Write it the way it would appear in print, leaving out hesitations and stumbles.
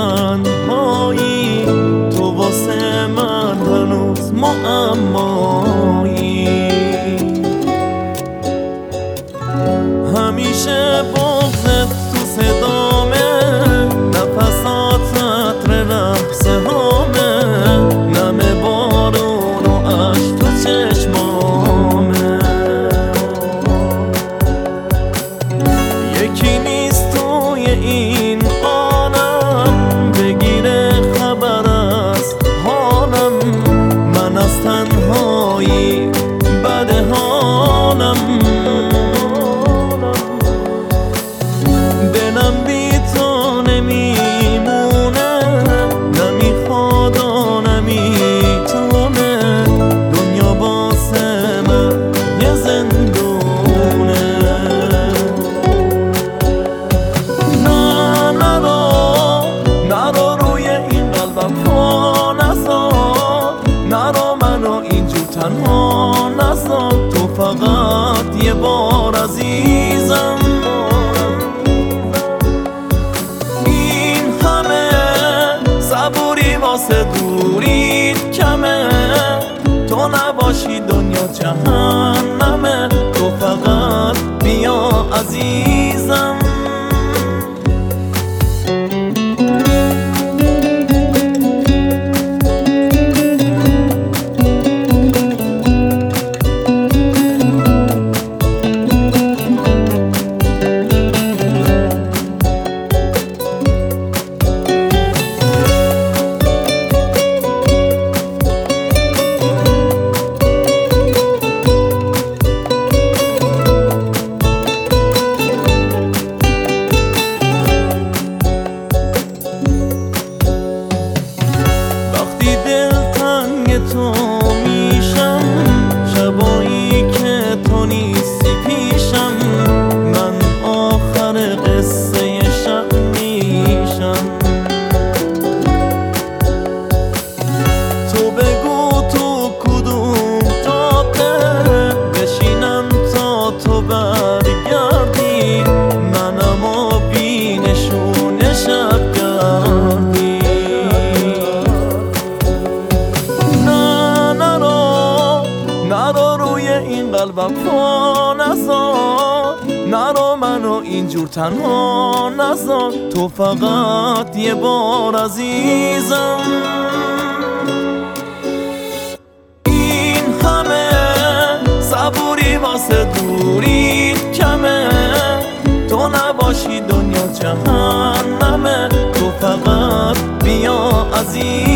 تنهایی، تو واسه من هنوز معمایی. همیشه بغضت تو صدامه، نفسات عطر لحظه هامه، نم بارون و عشق تو چشمامه. یکی نیست توی این عالم بگیره خبر از حالم، من از تنهایی بد حالم. دلم بی تو نمیمونه، نمیخواد و نمیتونه، دنیا واسه من یه زندونه. نرو روی این قلبم پا نذار، نرو منو اینجور تنها نذار، تو فقط یه بار عزیزم. این همه صبوری واسه دوریت کمه، تو نباشی دنیا جهنمه، تو فقط بیا عزیزم. تو میشم شبایی که تو نیستی پیشم، من آخر قصه شب میشم. تو بگو تو کدوم طاقه بشینم تا تو برگردی، منم و بینشون شب گردی. نرو روی این قلبم پا نذار، نرو منو اینجور تنها نذار، تو فقط یه بار عزیزم. این همه صبوری واسه دوریت کمه، تو نباشی دنیا جهنمه، تو فقط بیا عزیزم.